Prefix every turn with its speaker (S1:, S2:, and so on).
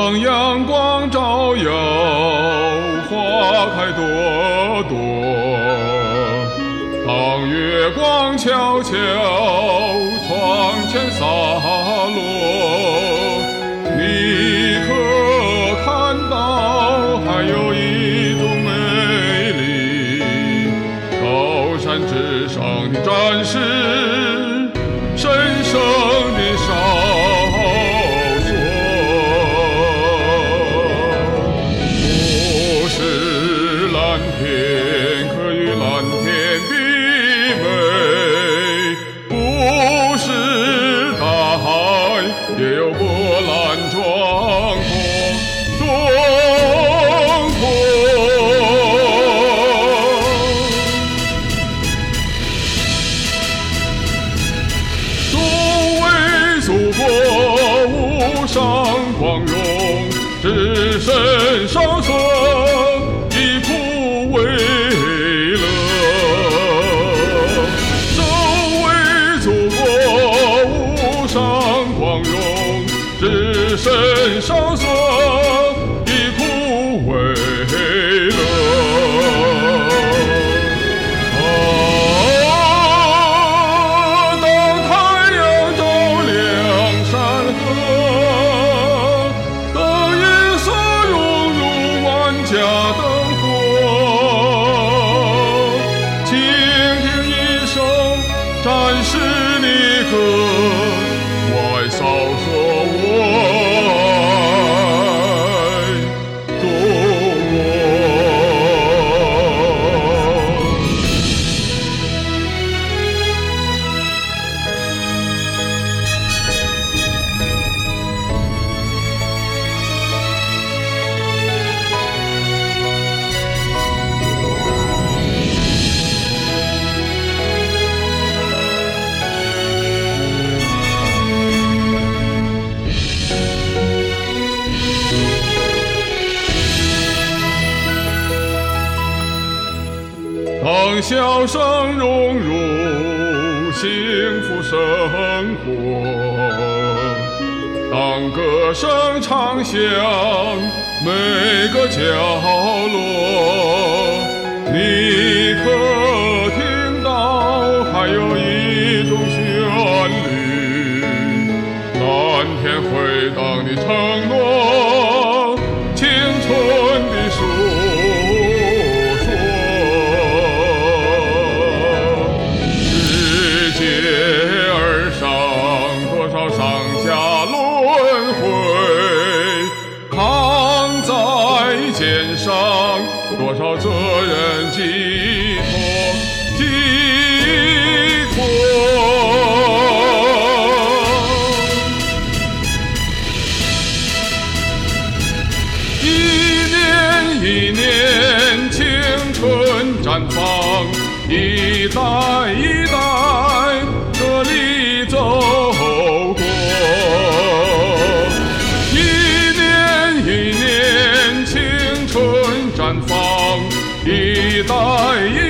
S1: 等阳光照耀，花开朵朵；当月光悄悄窗前洒落，你可看到还有一种美丽？高山之上的战士，神圣的哨。天可与蓝天媲美，不是大海也有波澜壮阔。作为祖国无上光荣，只身上色。为了守卫祖国无上光荣，只身上色，一苦为乐。当太阳照亮山河，当夜色涌入万家灯火。战士的歌，我爱扫索我爱中当笑声融入幸福生活，当歌声唱响每个角落，你可听到还有一种旋律，蓝天回荡的承诺，青春的树。上下轮回，扛在肩上，多少责任寄托。一年一年，青春绽放，一代一代，这里走。绽放，一代。